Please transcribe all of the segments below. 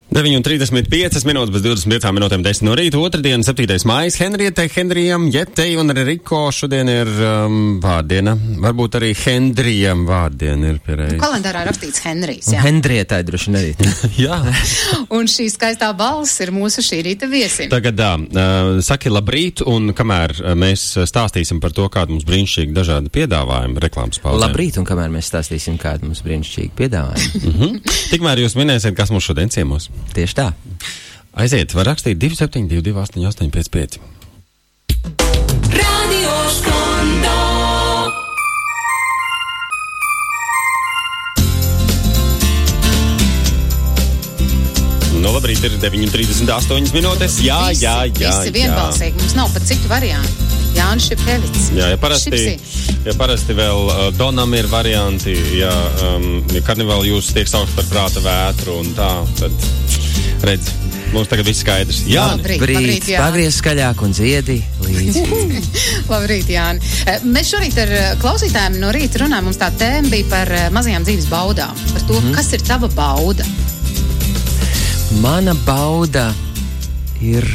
9:35 minūtes bez 25 minūtēm 10 no rīta, otrdien, 7. maijs. Henrietei, Henrijam, Jetei un Riko šodien ir vārdiena. Varbūt arī Henrijam vārdiena ir pierēja. Kalendārā rakstīts Henrijs, jā. Henrietai droši arī. Jā. Un šī skaistā balss ir mūsu šī rīta viesim. Tagad, saki labrīt, un kamēr mēs stāstīsim par to, kādu mums brīnišķīgi dažādi piedāvājumi reklāmas pauzēm. Labrīt, un kamēr mēs stāstīsim, kādu mums brīnišķīgi piedāvājumi. Tikmēr jūs minēsiet, kas mums šodien ciemos. Tieši tā. Aiziet, var rakstīt 272 28 55. Radio Skondo. Nu, labrīt, ir 9:38 minūtes. Jā. Visi vienbalsīgi, mums nav pat citu variantu. Jānis Šipkevits. Jā, ja parasti vēl Donam ir varianti, ja karnevāli jūs tiek saukt par prāta vētru un tā, tad redz, mums tagad viss skaidrs. Labrīt, Jāni. Pagriez skaļāk un dziedi līdzi. Labrīt, Jāni. Mēs šorīt ar klausītājiem no rīta runājam, mums tā tēma bija par mazajām dzīves baudām. Par to, kas ir tava bauda? Mana bauda ir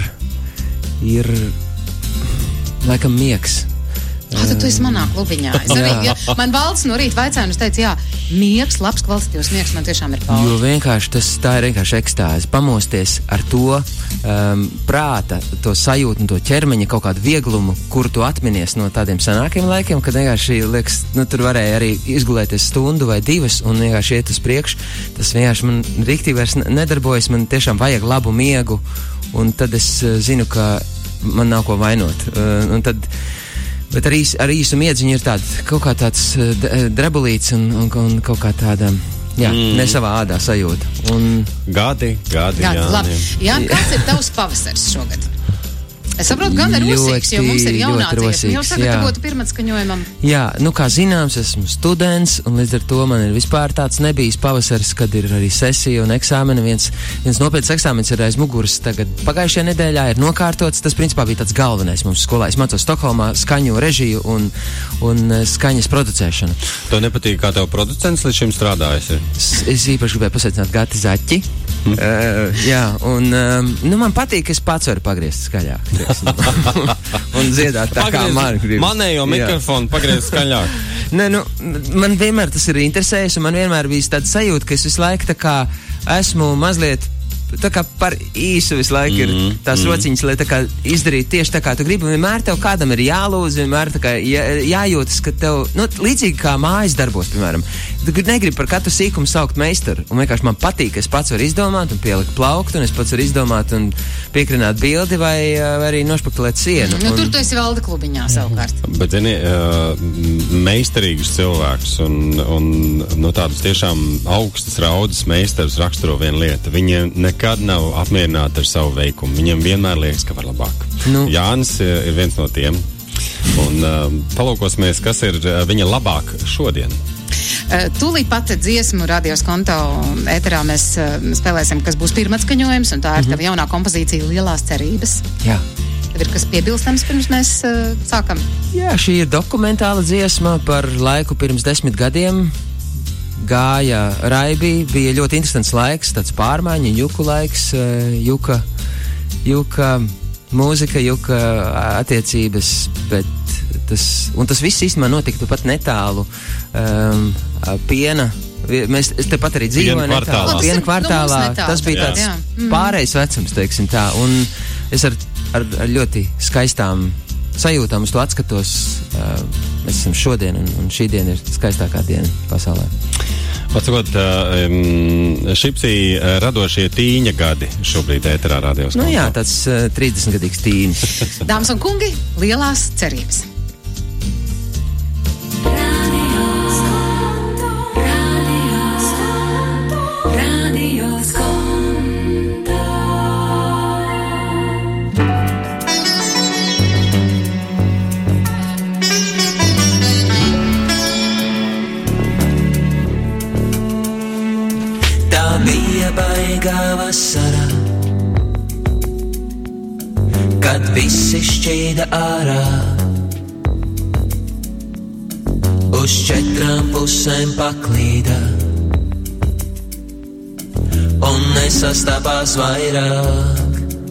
laikam miegs. Tad tu esi manā klubiņā. Es arī, man valsts no rīta vaicāja, un es teicu, jā, miegs, labs kvalitatīvs miegs, man tiešām ir bauda. Jo vienkārši tā ir vienkārši ekstāze. Pamosties ar to prāta, to sajūtu un to ķermeņa kaut kādu vieglumu, kuru tu atminies no tādiem senākiem laikiem, kad vienkārši liekas, tur varēja arī izgulēties stundu vai divas un vienkārši iet uz priekšu. Tas vienkārši man riktīgi vairs nedarbojas, man tiešām vajag labu miegu, un tad es zinu, ka man nav ko vainot. Un tad bet ar īsu miedziņu ir kaut kā tāds drebulīts un kaut kā tāda, ne savā ādā sajūta. Gadi, labi. Jāni, kāds ir tavs pavasars šogad? Es saprotu, gan ir rosīgs, jo mums ir jaunā dziesma. Jau sagatavotu pirmatskaņojumam. Jā, kā zināms, esmu students, un līdz ar to man ir vispār tāds nebijis pavasaris, kad ir arī sesija un eksāmeni. Viens nopietns eksāmenis ir aiz muguras. Tagad pagājušajā nedēļā ir nokārtots. Tas principā bija tāds galvenais mums skolā. Es mācos Stokholmā skaņu režiju un skaņas producēšanu. Tev nepatīk, kā tev producents līdz šim strādājas? Es īpaši gribēju pasveicināt Gati Zaķi. Man patīk, ka es pats varu pagriezt skaļāk. Un dziedāt tā, kā man grib. Manējo mikrofonu pagriezt skaļāk. Man vienmēr tas ir interesējis, un man vienmēr bijis tāda sajūta, ka es visu laiku tā kā esmu mazliet tā kā par īsu visu laiku ir tās rociņas, lai tā kā izdarītu tieši tā, kā tu gribi. Vienmēr tev kādam ir jālūdz, vienmēr tā kā jājūtas, ka tev, līdzīgi kā mājas darbos, piemēram. Tu negribi par katru sīkumu saukt meistaru, un vienkārši man patīk, ka es pats varu izdomāt un pielikt plauktu, un es pats varu izdomāt un piekrināt bildi vai arī nošpaktulēt sienu. Tur tu esi valda klubiņā savukārt. Bet, zini, meistarīgus cilvēkus un tādus tiešām augstas raudas meistarus raksturo viena lieta. Viņi nekad nav apmierināti ar savu veikumu. Viņiem vienmēr liekas, ka var labāk. Jānis ir viens no tiem. Un palūkosimies, kas ir viņa labāk šodien. Tūlīt pat dziesmu Radio Skondo ēterā mēs spēlēsim, kas būs pirmatskaņojums, un tā ir tava jaunā kompozīcija Lielās cerības. Jā. Tad ir kas piebilstams, pirms mēs sākam? Jā, šī ir dokumentāla dziesma par laiku pirms 10 gadiem. Gāja Raibī, bija ļoti interesants laiks, tāds pārmaiņu, juku laiks, juka mūzika, juka attiecības, bet tas viss īstenībā notika pat netālu piena. Mēs tepat arī dzīvojam netālu. Piena kvartālā. Tas bija tāds pārējais vecums, teiksim tā. Un es ar ļoti skaistām sajūtām uz to atskatos. Mēs esam šodien, un šī diena ir skaistākā diena pasaulē. Atsakot, Šipsī radošie tīņa gadi šobrīd ēterā Radio Skondo. Jā, tāds 30-gadīgs tīņš. Dāmas un kungi, Lielās cerības. Baigā vasarā, kad visi šķīda ārā, uz 4 pusēm paklīda, un nesastapās vairāk.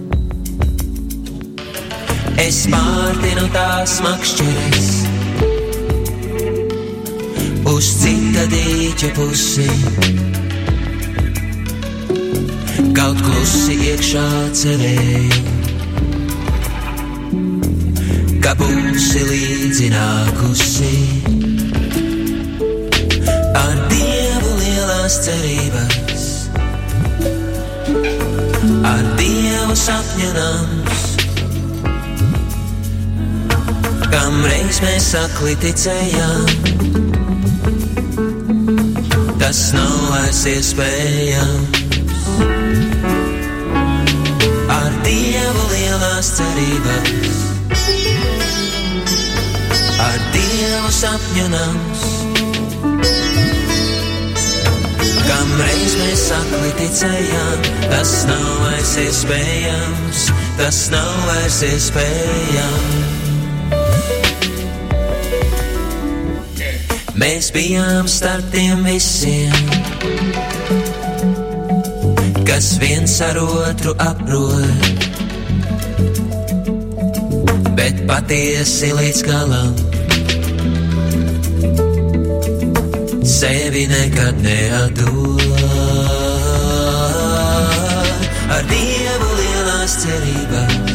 Es pārtinu tās makšķeres uz cita dīķa pusi, kaut klusi iekšā cerēju, ka būsi līdzi nākusi. Ar Dievu lielās cerības, ar Dievu sapņu nams, kam reiz mēs akli ticējām, tas nav vairs iespējams. Ar Dievu lielās cerības, ar Dievu sapņu nams, kam reiz mēs akli ticējām, tas nav vairs iespējams, tas nav vairs iespējams. Mēs bijām starp tiem visiem, kas viens ar otru aprod, bet patiesi līdz galam sevi nekad neatdod. Ar Dievu lielās cerības,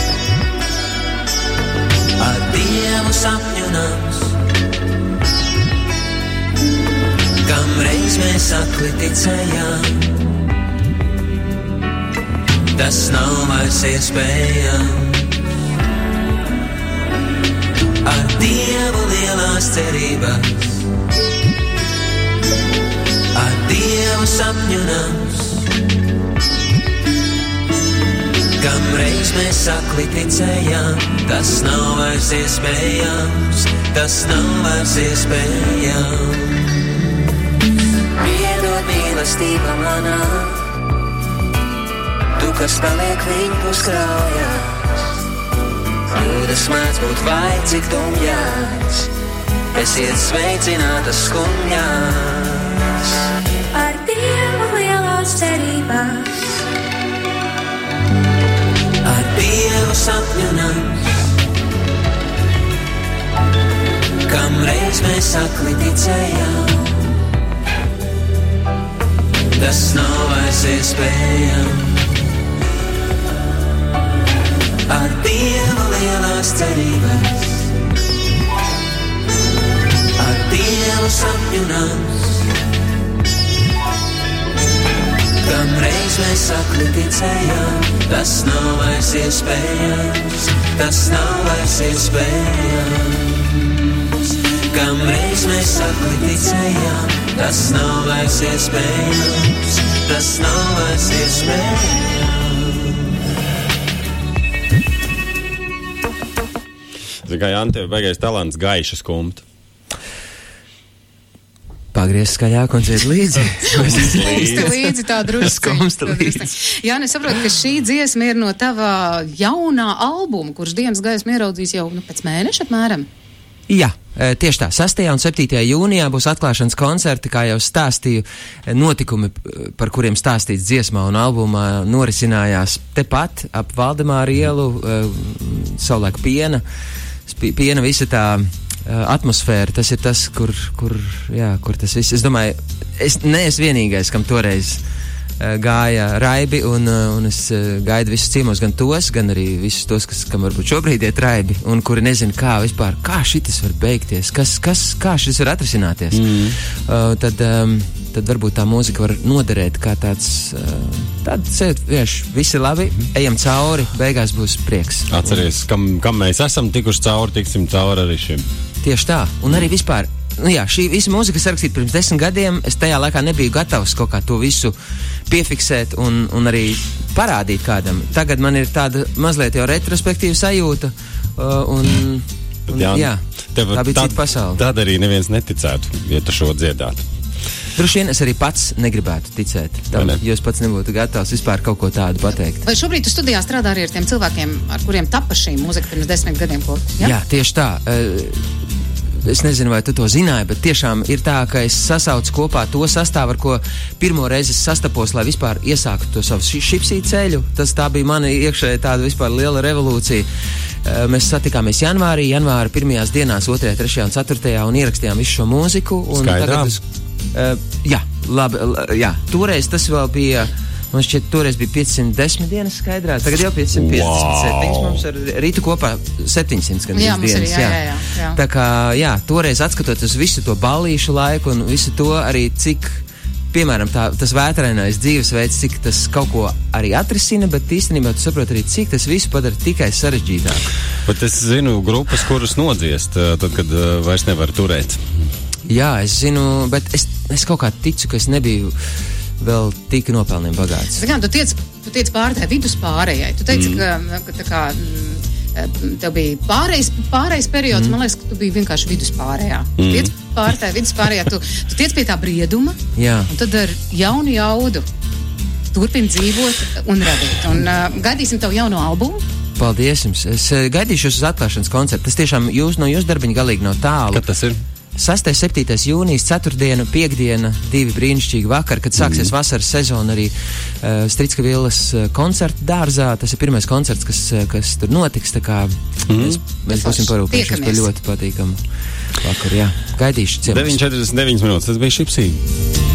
ar Dievu sapņu nams, kam reiz mēs akli ticējām, tas nav vairs iespējams. Ar Dievu lielās cerības, ar Dievu sapņu nams, kam reiz mēs akli ticējām, tas nav vairs iespējams, tas nav vairs iespējams. Piedod mīlestība manā, tu, kas paliek viņpus krājās, kļūdas mēdz būt vai cik dumjās, esiet sveicinātas skumjās. Ar Dievu lielās cerībās, ar Dievu sapņu nams, kam reiz mēs akli ticējām, tas nav vairs iespējams. Ar Dievu lielās cerības, ar Dievu sapņu nams, kam reiz mēs akli ticējām, tas nav vairs iespējams, tas nav vairs iespējams. Kam reiz mēs akli ticējām, tas nav vairs iespējams, tas nav vairs iespējams. Kā Jāni, tev baigais talants gaiša skumta. Pagriez skaļāk un dzied līdzi. līdzi tā drusku. Jā, es saprotu, ka šī dziesma ir no tava jaunā albuma, kurš dienas gaismu ieraudzīs jau pēc mēneša apmēram. Jā, tieši tā, 6. un 7. jūnijā būs atklāšanas koncerti, kā jau stāstīju, notikumi, par kuriem stāstīts dziesmā un albumā, norisinājās tepat ap Valdemāra ielu, savulaik piena visa tā atmosfēra, tas ir tas, kur tas viss, es domāju, es neesmu vienīgais, kam toreiz gāja raibi, un es gaidu visus ciemos, gan tos, gan arī visus tos, kam varbūt šobrīd iet raibi, un kuri nezin, kā šitas var beigties, kā šis var atrisināties. Tad varbūt tā mūzika var noderēt kā tāds visi labi, ejam cauri, beigās būs prieks. Atceries, kam mēs esam tikuši cauri, tiksim cauri arī šim. Tieši tā, un arī vispār, šī visa mūzika sarakstīta pirms 10 gadiem, es tajā laikā nebiju gatavs kaut kā to visu piefiksēt un arī parādīt kādam. Tagad man ir tāda mazliet jau retrospektīva sajūta, tā bija cita pasaule. Tad arī neviens neticētu, ja tu šo dziedātu. Droši vien es arī pats negribētu ticēt tam, jo es pats nebūtu gatavs vispār kaut ko tādu pateikt. Vai šobrīd tu studijā strādā arī ar tiem cilvēkiem, ar kuriem tapa šī mūzika pirms 10 gadiem? Jā, tieši tā. es nezinu, vai tu to zināji, bet tiešām ir tā, ka es sasaucu kopā to sastāvu, ar ko pirmo reizi sastapos, lai vispār iesāktu to savu šipsī ceļu. Tā bija mana iekšēja tāda vispār liela revolūcija. Mēs satikāmies janvāra pirmajās dienās, 2., 3. un 4. un ierakstījām visu šo mūziku. Un Skaidrām? Jā, labi, toreiz tas vēl bija... Man šķiet, toreiz bija 510 dienas skaidrā, tagad jau 557, mums ar Rītu kopā 700 gan dienas. Jā. Tā kā, toreiz atskatot uz visu to ballīšu laiku un visu to arī cik, piemēram, tas vētrainais dzīvesveids, cik tas kaut ko arī atrisina, bet īstenībā tu saproti arī, cik tas visu padara tikai sarežģītāk. Bet es zinu grupas, kuras nodziest, tad, kad vairs nevar turēt. Jā, es zinu, bet es kaut kā ticu, ka es nebiju vēl tik nopelniem bagāts. Tu tiec pār tā viduspārējai. Tu teici, ka tā kā tev bija pārējais periods, man liekas, ka tu biji vienkārši viduspārējā. Tiec pār tā viduspārējā, tu tiec pie tā brieduma, un tad ar jaunu jaudu turpini dzīvot un radīt. Un gaidīsim tev jauno albumu. Paldies jums. Es gaidīšu uz atklāšanas koncertu. Tas tiešām no jūsu darbiņa galīgi nav tālu. Kad tas ir? 6. 7. jūnijas, 4. 5. 2 brīnišķīgi vakari, kad sāksies vasaras sezona arī Stricka Villas koncerta dārzā. Tas ir pirmais koncerts, kas tur notiks, tā kā mēs būsim parūpējušies par ļoti patīkamu vakaru, Gaidīšu ciemos. 9:49, tas bija šipsī.